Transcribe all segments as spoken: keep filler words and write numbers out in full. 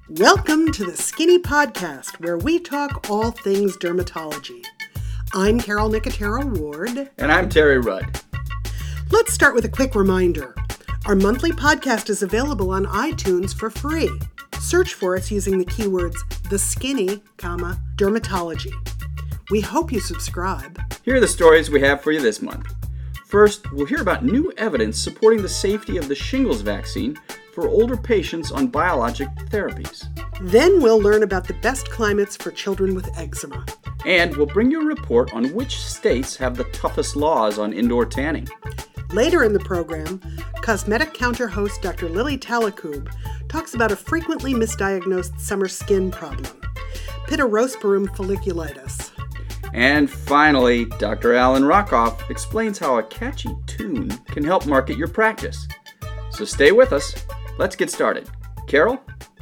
Welcome to the Skinny Podcast, where we talk all things dermatology. I'm Carol Nicotero Ward. And I'm Terry Rudd. Let's start with a quick reminder. Our monthly podcast is available on iTunes for free. Search for us using the keywords The Skinny, comma, Dermatology. We hope you subscribe. Here are the stories we have for you this month. First, we'll hear about new evidence supporting the safety of the shingles vaccine for older patients on biologic therapies. Then we'll learn about the best climates for children with eczema. And we'll bring you a report on which states have the toughest laws on indoor tanning. Later in the program, Cosmetic Counter host Doctor Lily Talakoob talks about a frequently misdiagnosed summer skin problem, pityrosporum folliculitis. And finally, Doctor Alan Rockoff explains how a catchy tune can help market your practice. So stay with us. Let's get started. Carol?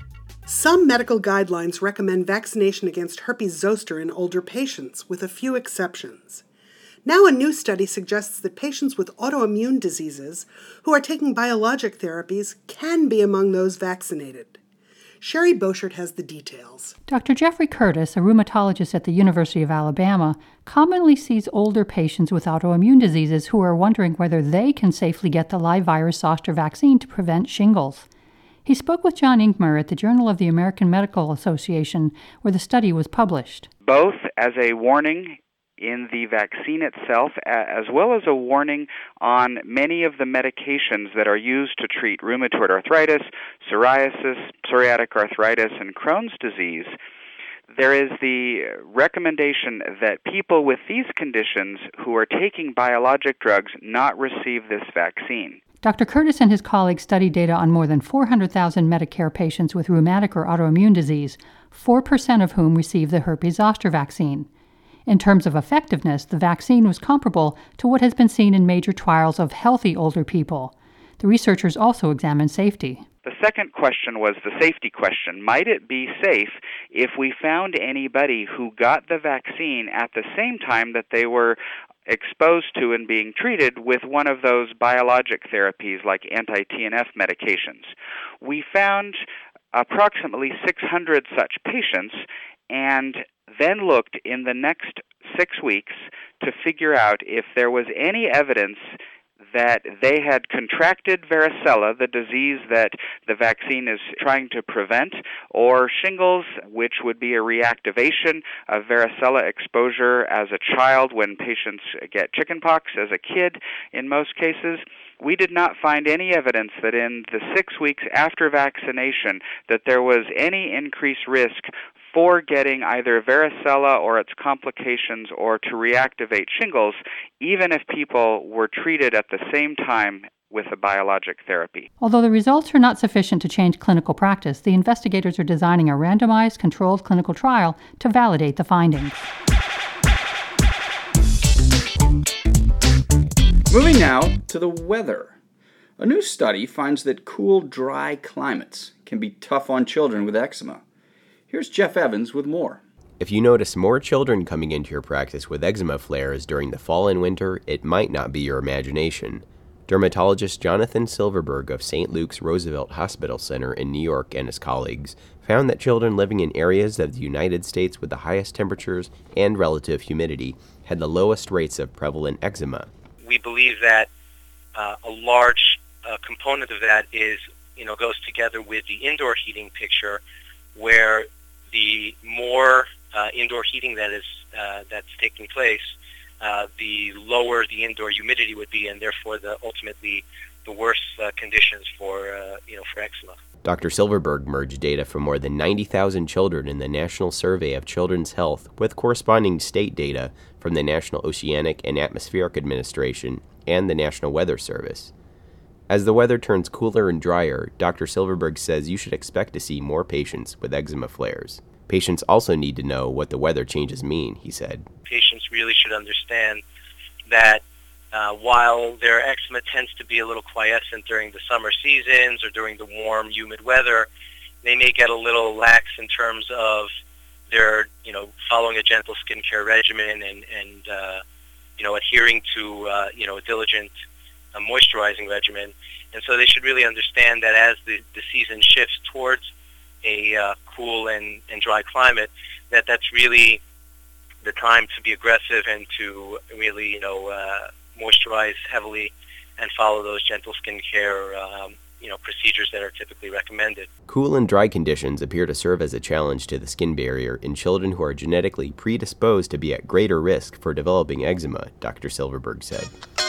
Some medical guidelines recommend vaccination against herpes zoster in older patients, with a few exceptions. Now a new study suggests that patients with autoimmune diseases who are taking biologic therapies can be among those vaccinated. Sherry Boshert has the details. Doctor Jeffrey Curtis, a rheumatologist at the University of Alabama, commonly sees older patients with autoimmune diseases who are wondering whether they can safely get the live virus zoster vaccine to prevent shingles. He spoke with John Inkmer at the Journal of the American Medical Association, where the study was published. Both as a warning in the vaccine itself, as well as a warning on many of the medications that are used to treat rheumatoid arthritis, psoriasis, psoriatic arthritis, and Crohn's disease. There is the recommendation that people with these conditions who are taking biologic drugs not receive this vaccine. Doctor Curtis and his colleagues studied data on more than four hundred thousand Medicare patients with rheumatic or autoimmune disease, four percent of whom received the herpes zoster vaccine. In terms of effectiveness, the vaccine was comparable to what has been seen in major trials of healthy older people. The researchers also examined safety. The second question was the safety question. Might it be safe if we found anybody who got the vaccine at the same time that they were exposed to and being treated with one of those biologic therapies like anti-T N F medications? We found approximately six hundred such patients and then looked in the next six weeks to figure out if there was any evidence that they had contracted varicella, the disease that the vaccine is trying to prevent, or shingles, which would be a reactivation of varicella exposure as a child when patients get chickenpox as a kid in most cases. We did not find any evidence that in the six weeks after vaccination that there was any increased risk for getting either varicella or its complications or to reactivate shingles, even if people were treated at the same time with a biologic therapy. Although the results are not sufficient to change clinical practice, the investigators are designing a randomized, controlled clinical trial to validate the findings. Moving now to the weather. A new study finds that cool, dry climates can be tough on children with eczema. Here's Jeff Evans with more. If you notice more children coming into your practice with eczema flares during the fall and winter, it might not be your imagination. Dermatologist Jonathan Silverberg of Saint Luke's Roosevelt Hospital Center in New York and his colleagues found that children living in areas of the United States with the highest temperatures and relative humidity had the lowest rates of prevalent eczema. We believe that uh, a large uh, component of that is, you know, goes together with the indoor heating picture, where the more uh, indoor heating that is uh, that's taking place, uh, the lower the indoor humidity would be, and therefore the ultimately the worse uh, conditions for uh, you know for eczema. Doctor Silverberg merged data from more than ninety thousand children in the National Survey of Children's Health with corresponding state data from the National Oceanic and Atmospheric Administration and the National Weather Service. As the weather turns cooler and drier, Doctor Silverberg says you should expect to see more patients with eczema flares. Patients also need to know what the weather changes mean, he said. Patients really should understand that uh, while their eczema tends to be a little quiescent during the summer seasons or during the warm, humid weather, they may get a little lax in terms of their, you know, following a gentle skincare regimen and, and uh, you know, adhering to, uh, you know, a diligent a moisturizing regimen. And so they should really understand that as the, the season shifts towards a uh, cool and, and dry climate, that that's really the time to be aggressive and to really, you know, uh, moisturize heavily and follow those gentle skincare, um, you know, procedures that are typically recommended. Cool and dry conditions appear to serve as a challenge to the skin barrier in children who are genetically predisposed to be at greater risk for developing eczema, Doctor Silverberg said.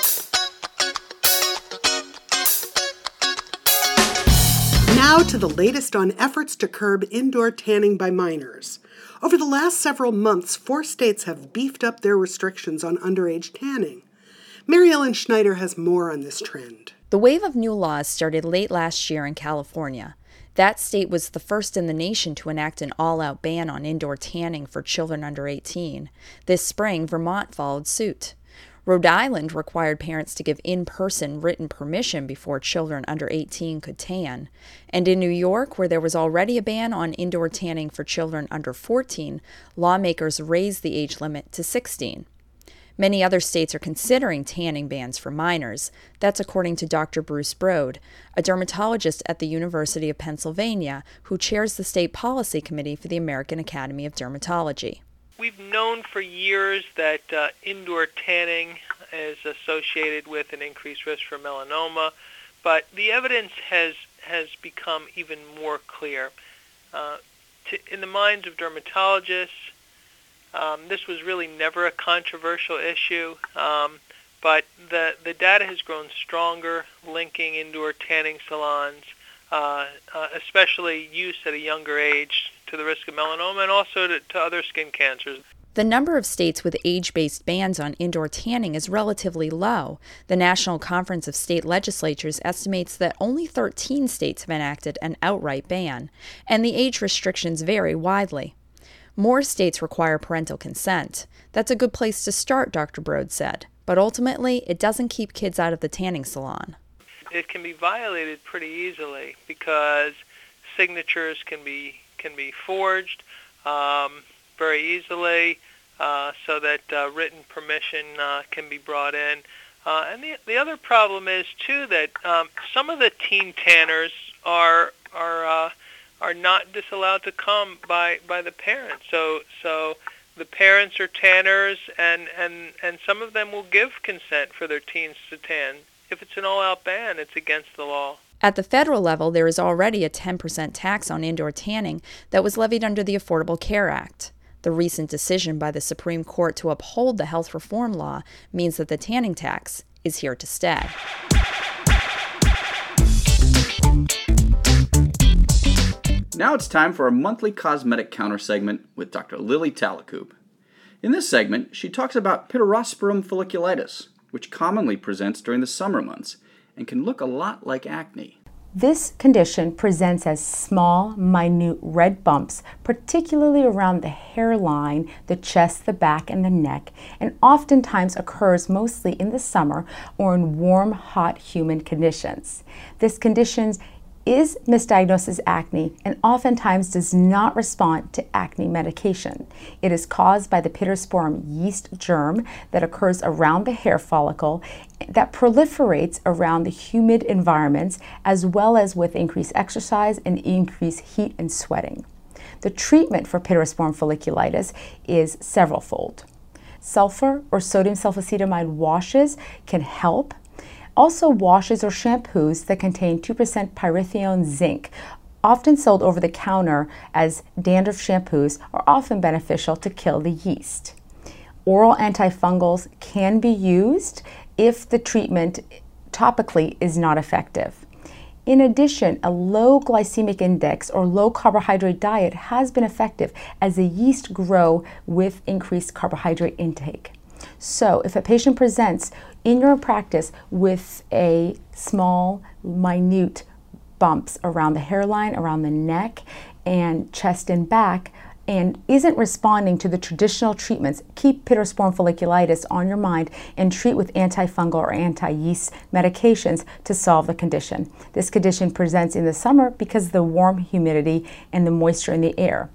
Now to the latest on efforts to curb indoor tanning by minors. Over the last several months, four states have beefed up their restrictions on underage tanning. Mary Ellen Schneider has more on this trend. The wave of new laws started late last year in California. That state was the first in the nation to enact an all-out ban on indoor tanning for children under eighteen. This spring, Vermont followed suit. Rhode Island required parents to give in-person written permission before children under eighteen could tan. And in New York, where there was already a ban on indoor tanning for children under fourteen, lawmakers raised the age limit to sixteen. Many other states are considering tanning bans for minors. That's according to Doctor Bruce Broad, a dermatologist at the University of Pennsylvania who chairs the state policy committee for the American Academy of Dermatology. We've known for years that uh, indoor tanning is associated with an increased risk for melanoma, but the evidence has has become even more clear. Uh, to, in the minds of dermatologists, um, this was really never a controversial issue, um, but the, the data has grown stronger, linking indoor tanning salons, uh, uh, especially use at a younger age, to the risk of melanoma and also to, to other skin cancers. The number of states with age-based bans on indoor tanning is relatively low. The National Conference of State Legislatures estimates that only thirteen states have enacted an outright ban, and the age restrictions vary widely. More states require parental consent. That's a good place to start, Doctor Broad said, but ultimately it doesn't keep kids out of the tanning salon. It can be violated pretty easily because signatures can be can be forged um, very easily, uh, so that uh, written permission uh, can be brought in. Uh, and the the other problem is too that um, some of the teen tanners are are uh, are not disallowed to come by, by the parents. So so the parents are tanners, and, and, and some of them will give consent for their teens to tan. If it's an all-out ban, it's against the law. At the federal level, there is already a ten percent tax on indoor tanning that was levied under the Affordable Care Act. The recent decision by the Supreme Court to uphold the health reform law means that the tanning tax is here to stay. Now it's time for our monthly cosmetic counter segment with Doctor Lily Talakoub. In this segment, she talks about pityrosporum folliculitis, which commonly presents during the summer months and can look a lot like acne. This condition presents as small, minute red bumps, particularly around the hairline, the chest, the back, and the neck, and oftentimes occurs mostly in the summer or in warm, hot, humid conditions. This condition is misdiagnosed as acne and oftentimes does not respond to acne medication. It is caused by the pityrosporum yeast germ that occurs around the hair follicle that proliferates around the humid environments, as well as with increased exercise and increased heat and sweating. The treatment for pityrosporum folliculitis is severalfold. Sulfur or sodium sulfacetamide washes can help. Also, washes or shampoos that contain two percent pyrithione zinc, often sold over the counter as dandruff shampoos, are often beneficial to kill the yeast. Oral antifungals can be used if the treatment topically is not effective. In addition, a low glycemic index or low carbohydrate diet has been effective as the yeast grow with increased carbohydrate intake. So if a patient presents in your practice with a small, minute bumps around the hairline, around the neck, and chest and back, and isn't responding to the traditional treatments, keep pityrosporum folliculitis on your mind and treat with antifungal or anti-yeast medications to solve the condition. This condition presents in the summer because of the warm humidity and the moisture in the air.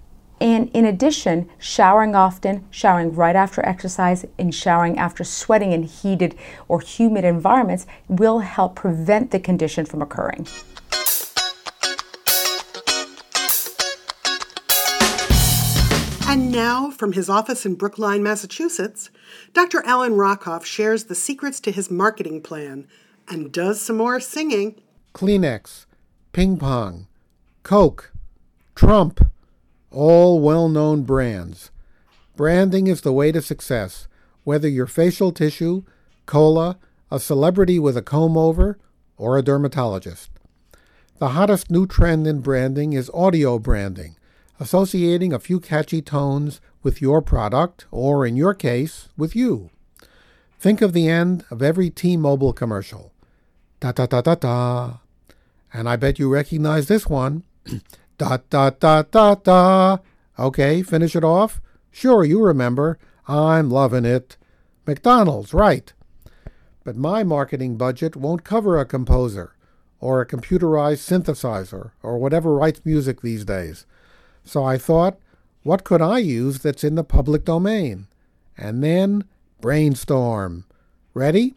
And in addition, showering often, showering right after exercise, and showering after sweating in heated or humid environments will help prevent the condition from occurring. And now, from his office in Brookline, Massachusetts, Doctor Alan Rockoff shares the secrets to his marketing plan and does some more singing. Kleenex, Ping Pong, Coke, Trump, all well-known brands. Branding is the way to success, whether you're facial tissue, cola, a celebrity with a comb-over, or a dermatologist. The hottest new trend in branding is audio branding, associating a few catchy tones with your product, or in your case, with you. Think of the end of every T-Mobile commercial. Da-da-da-da-da. And I bet you recognize this one. Da-da-da-da-da. Okay, finish it off? Sure, you remember. I'm loving it. McDonald's, right. But my marketing budget won't cover a composer, or a computerized synthesizer, or whatever writes music these days. So I thought, what could I use that's in the public domain? And then brainstorm. Ready?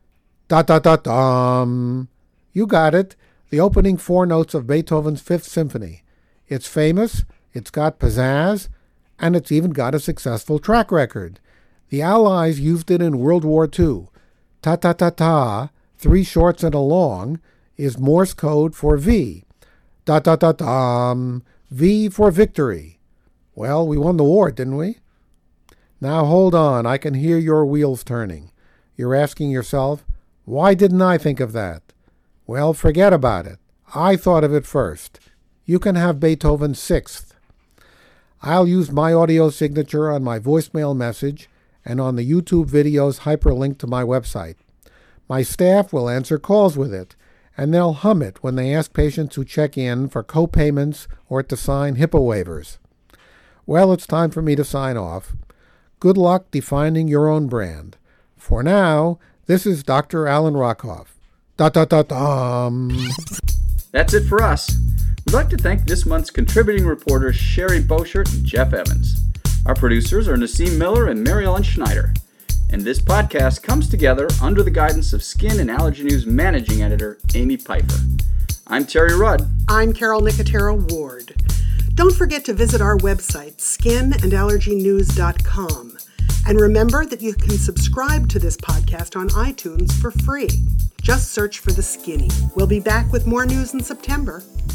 Da-da-da-dum. You got it. The opening four notes of Beethoven's Fifth Symphony. It's famous, it's got pizzazz, and it's even got a successful track record. The Allies used it in World War Two. Ta-ta-ta-ta, three shorts and a long, is Morse code for V. Da-da-da-dum, V for victory. Well, we won the war, didn't we? Now hold on, I can hear your wheels turning. You're asking yourself, why didn't I think of that? Well, forget about it. I thought of it first. You can have Beethoven's Sixth. I'll use my audio signature on my voicemail message and on the YouTube videos hyperlinked to my website. My staff will answer calls with it, and they'll hum it when they ask patients who check in for co-payments or to sign HIPAA waivers. Well, it's time for me to sign off. Good luck defining your own brand. For now, this is Doctor Alan Rockoff. Da-da-da-dum. That's it for us. We'd like to thank this month's contributing reporters Sherry Boschert and Jeff Evans. Our producers are Nassim Miller and Mary Ellen Schneider. And this podcast comes together under the guidance of Skin and Allergy News Managing Editor Amy Pfeiffer. I'm Terry Rudd. I'm Carol Nicotero Ward. Don't forget to visit our website, skin and allergy news dot com. And remember that you can subscribe to this podcast on iTunes for free. Just search for The Skinny. We'll be back with more news in September.